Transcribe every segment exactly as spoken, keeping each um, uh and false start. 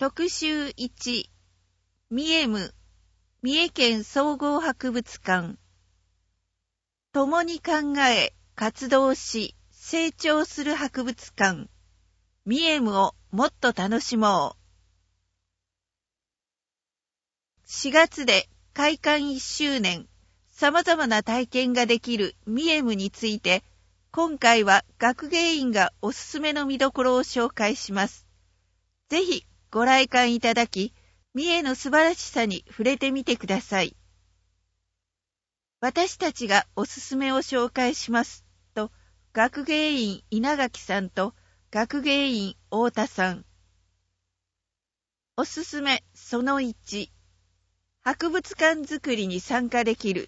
特集いち、ミエム、三重県総合博物館。共に考え、活動し、成長する博物館。ミエムをもっと楽しもう。しがつで開館いっしゅうねん、様々な体験ができるミエムについて、今回は学芸員がおすすめの見どころを紹介します。ぜひご来館いただき、三重の素晴らしさに触れてみてください。私たちがおすすめを紹介しますと、学芸員稲垣さんと学芸員太田さん。おすすめそのいち、博物館づくりに参加できる。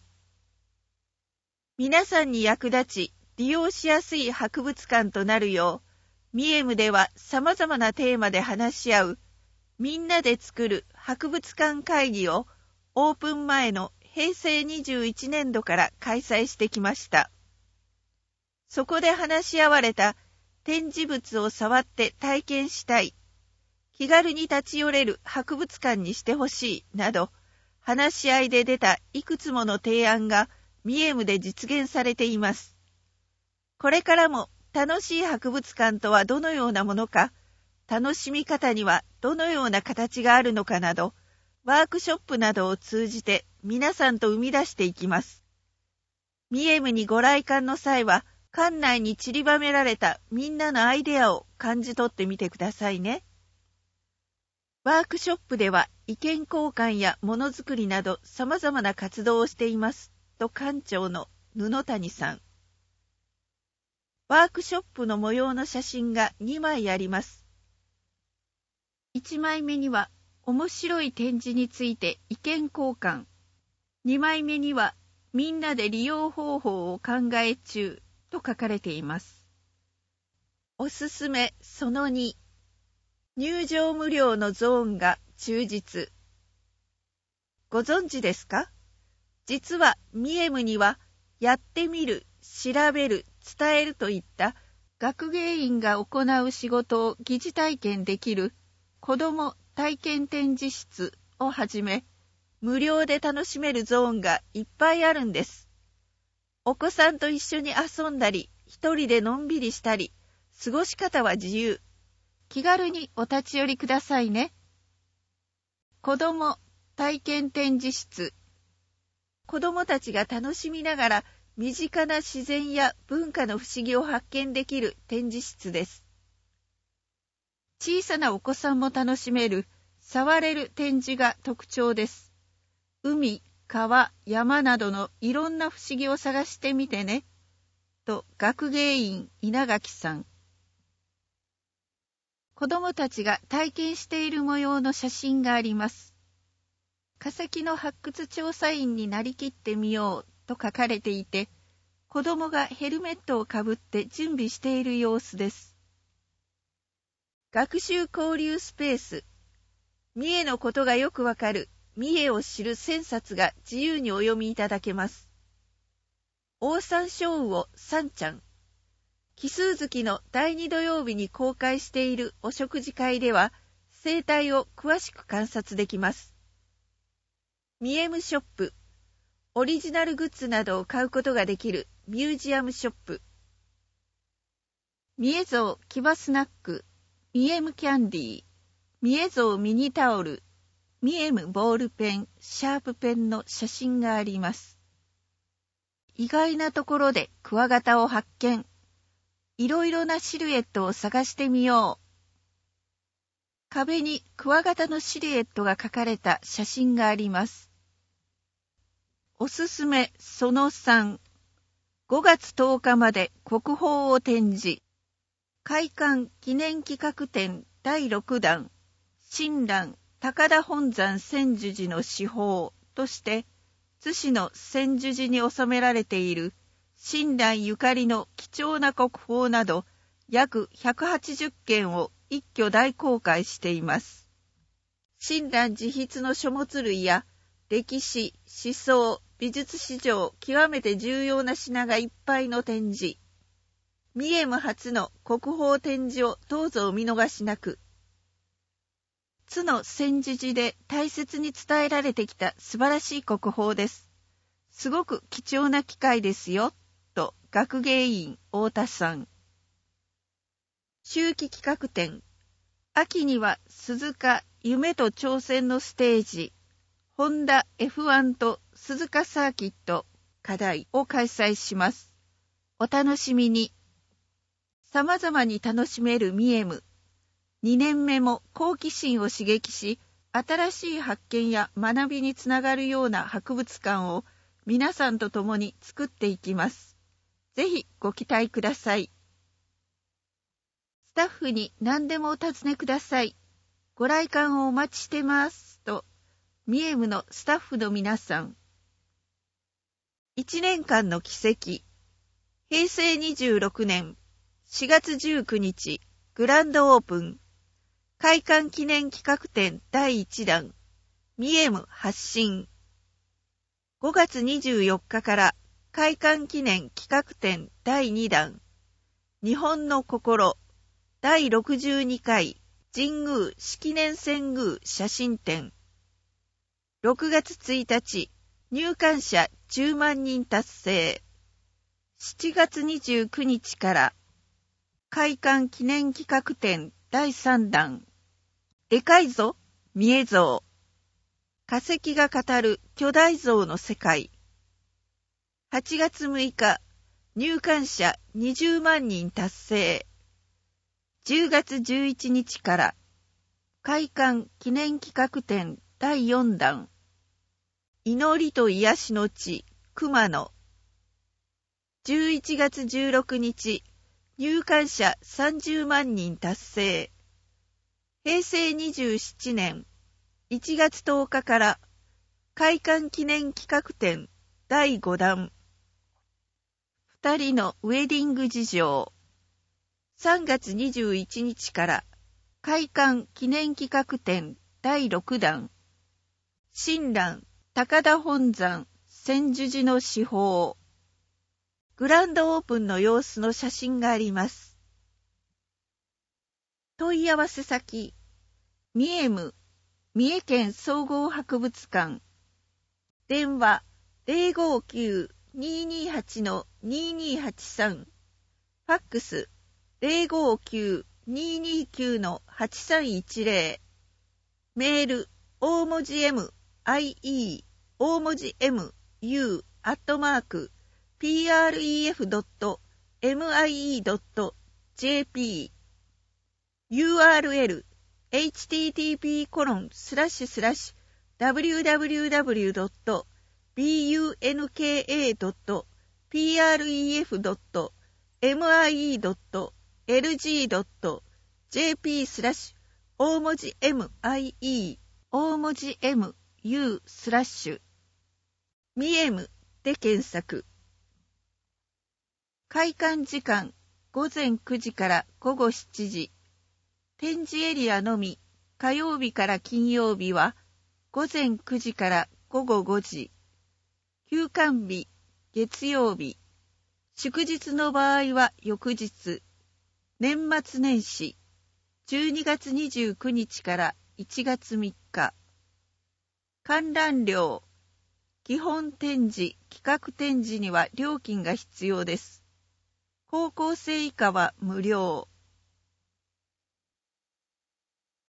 皆さんに役立ち、利用しやすい博物館となるよう、ミエムでは様々なテーマで話し合う、みんなで作る博物館会議をオープン前のへいせいにじゅういちねんどから開催してきました。そこで話し合われた展示物を触って体験したい、気軽に立ち寄れる博物館にしてほしいなど、話し合いで出たいくつもの提案がミエムで実現されています。これからも楽しい博物館とはどのようなものか、楽しみ方にはどのような形があるのかなど、ワークショップなどを通じて皆さんと生み出していきます。ミエムにご来館の際は、館内に散りばめられたみんなのアイデアを感じ取ってみてくださいね。ワークショップでは意見交換やものづくりなど様々な活動をしていますと館長の布谷さん。ワークショップの模様の写真がにまいあります。いちまいめには面白い展示について意見交換。にまいめにはみんなで利用方法を考え中と書かれています。おすすめそのに、入場無料のゾーンが充実。ご存知ですか？実はミエムにはやってみる、調べる、伝えるといった学芸員が行う仕事を疑似体験できる子ども体験展示室をはじめ、無料で楽しめるゾーンがいっぱいあるんです。お子さんと一緒に遊んだり、一人でのんびりしたり、過ごし方は自由。気軽にお立ち寄りくださいね。子ども体験展示室。子どもたちが楽しみながら身近な自然や文化の不思議を発見できる展示室です。小さなお子さんも楽しめる触れる展示が特徴です。海、川、山などのいろんな不思議を探してみてね。と学芸員稲垣さん。子どもたちが体験している模様の写真があります。化石の発掘調査員になりきってみようと書かれていて、子どもがヘルメットをかぶって準備している様子です。学習交流スペース。三重のことがよくわかる三重を知る千冊が自由にお読みいただけます。オオサンショウウオさんちゃん。奇数月のだいに土曜日に公開しているお食事会では、生態を詳しく観察できます。ミエムショップ。オリジナルグッズなどを買うことができるミュージアムショップ。三重像キバスナック。ミエムキャンディー。三重像ミニタオル。ミエムボールペン、シャープペンの写真があります。意外なところでクワガタを発見。いろいろなシルエットを探してみよう。壁にクワガタのシルエットが描かれた写真があります。おすすめそのさん。ごがつとおかまで国宝を展示。開館記念企画展だいろくだん。親鸞高田本山専修寺の至宝として、津市の専修寺に収められている親鸞ゆかりの貴重な国宝など約ひゃくはちじゅっけんを一挙大公開しています。親鸞自筆の書物類や歴史、思想、美術史上極めて重要な品がいっぱいの展示。三重初の国宝展示をどうぞお見逃しなく。 津の専持寺で大切に伝えられてきた素晴らしい国宝です。すごく貴重な機会ですよ、と学芸員太田さん。秋季企画展。秋には鈴鹿夢と挑戦のステージ、ホンダ エフワン と鈴鹿サーキット課題を開催します。お楽しみに。様々に楽しめるミエム。にねんめも好奇心を刺激し、新しい発見や学びにつながるような博物館を皆さんと共に作っていきます。ぜひご期待ください。スタッフに何でもお尋ねください。ご来館をお待ちしてます。と、ミエムのスタッフの皆さん。いちねんかんの奇跡。へいせいにじゅうろくねんしがつじゅうくにち、グランドオープン。開館記念企画展だいいちだん、ミエム発信。ごがつにじゅうよっかから開館記念企画展だいにだん、日本の心、だいろくじゅうにかい神宮式年遷宮写真展。ろくがつついたち、入館者じゅうまんにん達成。しちがつにじゅうくにちから開館記念企画展だいさんだん。でかいぞ、見え像。化石が語る巨大像の世界。はちがつむいか、入館者にじゅうまんにん達成。じゅうがつじゅういちにちから開館記念企画展だいよんだん。祈りと癒しの地、熊野。じゅういちがつじゅうろくにち、入館者さんじゅうまんにん達成。へいせいにじゅうななねんいちがつとおかから開館記念企画展だいごだん。二人のウェディング事情。さんがつにじゅういちにちから開館記念企画展だいろくだん。親鸞高田本山専修寺の至宝。グランドオープンの様子の写真があります。問い合わせ先、ミエム、三重県総合博物館。電話 ゼロごきゅう にーにーはち のにーにーはちさん。ファックス ゼロごきゅう にーにーきゅう のはちさんいちぜろ。メール、大文字 M、アイイー、大文字 M、U、アットマーク、ピーアールイーエフドットエムアイイードットジェーピー。ユーアールエル、エイチティーティーピーコロンスラッシュスラッシュダブリューダブリューダブリュードットビーユーエヌケーエードットピーアールイーエフドットエムアイイードットエルジードットジェーピースラッシュ大文字 エムアイイー 大文字 エムユー スラッシュミエムで検索。開館時間ごぜんくじからごごしちじ。展示エリアのみ火曜日から金曜日はごぜんくじからごごごじ。休館日月曜日。祝日の場合は翌日。年末年始じゅうにがつにじゅうくにちからいちがつみっか。観覧料。基本展示、企画展示には料金が必要です。高校生以下は無料。